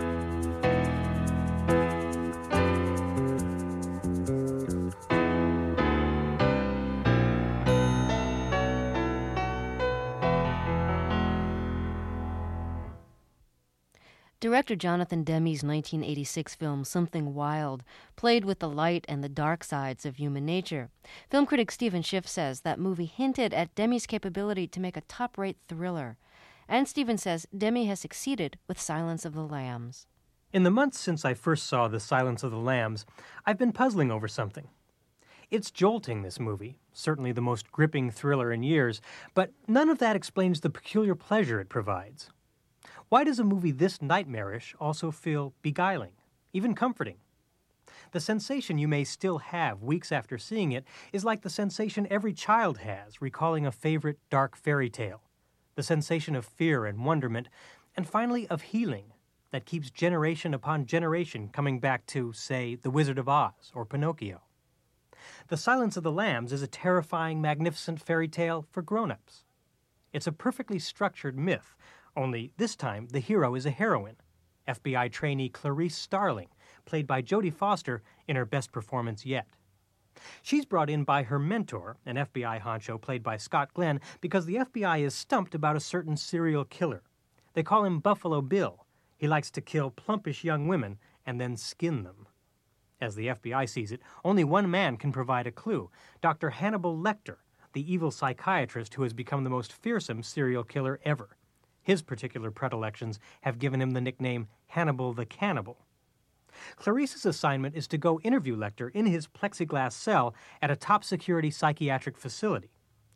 Director Jonathan Demme's 1986 film Something Wild played with the light and the dark sides of human nature. Film critic Stephen Schiff says that movie hinted at Demme's capability to make a top-rate thriller. And Stephen says Demme has succeeded with Silence of the Lambs. In the months since I first saw The Silence of the Lambs, I've been puzzling over something. It's jolting, this movie, certainly the most gripping thriller in years, but none of that explains the peculiar pleasure it provides. Why does a movie this nightmarish also feel beguiling, even comforting? The sensation you may still have weeks after seeing it is like the sensation every child has recalling a favorite dark fairy tale, the sensation of fear and wonderment, and finally of healing that keeps generation upon generation coming back to, say, The Wizard of Oz or Pinocchio. The Silence of the Lambs is a terrifying, magnificent fairy tale for grown-ups. It's a perfectly structured myth, only this time the hero is a heroine, FBI trainee Clarice Starling, played by Jodie Foster in her best performance yet. She's brought in by her mentor, an FBI honcho played by Scott Glenn, because the FBI is stumped about a certain serial killer. They call him Buffalo Bill. He likes to kill plumpish young women and then skin them. As the FBI sees it, only one man can provide a clue, Dr. Hannibal Lecter, the evil psychiatrist who has become the most fearsome serial killer ever. His particular predilections have given him the nickname Hannibal the Cannibal. Clarice's assignment is to go interview Lecter in his plexiglass cell at a top-security psychiatric facility.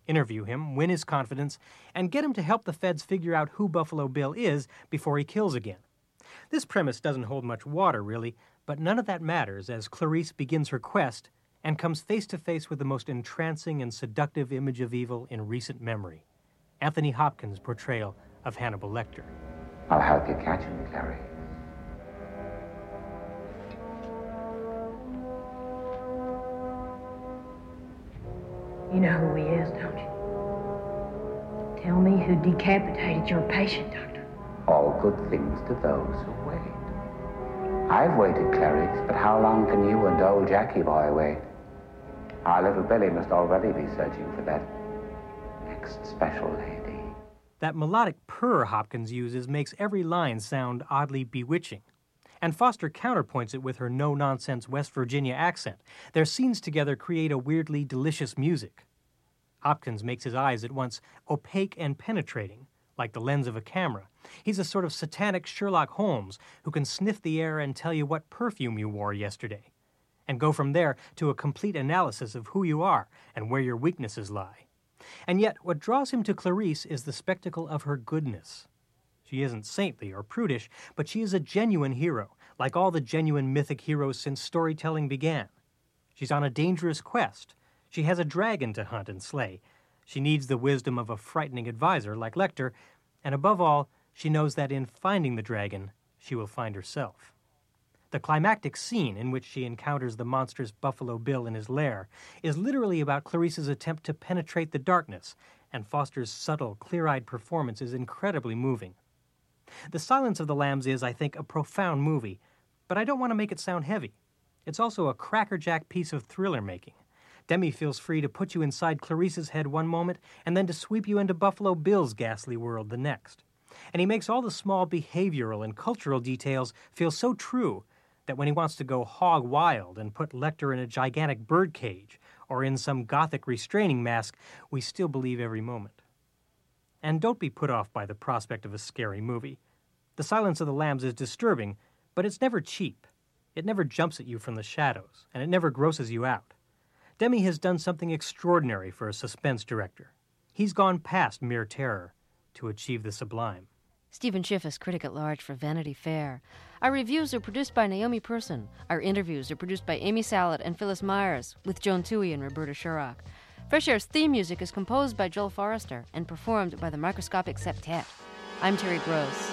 interview him, win his confidence, and get him to help the feds figure out who Buffalo Bill is before he kills again. This premise doesn't hold much water, really, but none of that matters as Clarice begins her quest and comes face to face with the most entrancing and seductive image of evil in recent memory, Anthony Hopkins' portrayal of Hannibal Lecter. I'll help you catch him, Clarice. You know who he is, don't you? Tell me who decapitated your patient, Doctor. All good things to those who wait. I've waited, Clarice, but how long can you and old Jackie boy wait? Our little Billy must already be searching for that next special lady. That melodic purr Hopkins uses makes every line sound oddly bewitching. And Foster counterpoints it with her no-nonsense West Virginia accent. Their scenes together create a weirdly delicious music. Hopkins makes his eyes at once opaque and penetrating, like the lens of a camera. He's a sort of satanic Sherlock Holmes who can sniff the air and tell you what perfume you wore yesterday, and go from there to a complete analysis of who you are and where your weaknesses lie. And yet, what draws him to Clarice is the spectacle of her goodness. She isn't saintly or prudish, but she is a genuine hero, like all the genuine mythic heroes since storytelling began. She's on a dangerous quest. She has a dragon to hunt and slay. She needs the wisdom of a frightening advisor like Lecter, and above all, she knows that in finding the dragon, she will find herself. The climactic scene in which she encounters the monstrous Buffalo Bill in his lair is literally about Clarice's attempt to penetrate the darkness, and Foster's subtle, clear-eyed performance is incredibly moving. The Silence of the Lambs is, I think, a profound movie, but I don't want to make it sound heavy. It's also a crackerjack piece of thriller-making. Demme feels free to put you inside Clarice's head one moment and then to sweep you into Buffalo Bill's ghastly world the next. And he makes all the small behavioral and cultural details feel so true that when he wants to go hog wild and put Lecter in a gigantic birdcage or in some gothic restraining mask, we still believe every moment. And don't be put off by the prospect of a scary movie. The Silence of the Lambs is disturbing, but it's never cheap. It never jumps at you from the shadows, and it never grosses you out. Demme has done something extraordinary for a suspense director. He's gone past mere terror to achieve the sublime. Stephen Schiff is critic at large for Vanity Fair. Our reviews are produced by Naomi Person. Our interviews are produced by Amy Salat and Phyllis Myers, with Joan Toohey and Roberta Sherrock. Fresh Air's theme music is composed by Joel Forrester and performed by the Microscopic Septet. I'm Terry Gross.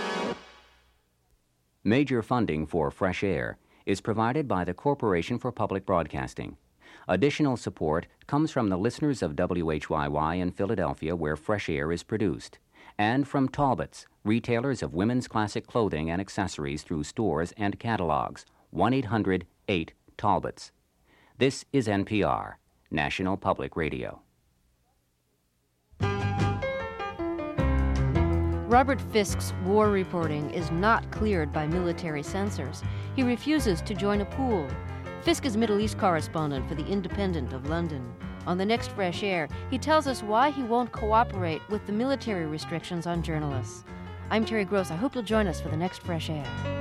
Major funding for Fresh Air is provided by the Corporation for Public Broadcasting. Additional support comes from the listeners of WHYY in Philadelphia, where Fresh Air is produced, and from Talbots, retailers of women's classic clothing and accessories through stores and catalogs. 1-800-8-TALBOTS. This is NPR, National Public Radio. Robert Fisk's war reporting is not cleared by military censors. He refuses to join a pool. Fisk is Middle East correspondent for The Independent of London. On the next Fresh Air, he tells us why he won't cooperate with the military restrictions on journalists. I'm Terry Gross. I hope you'll join us for the next Fresh Air.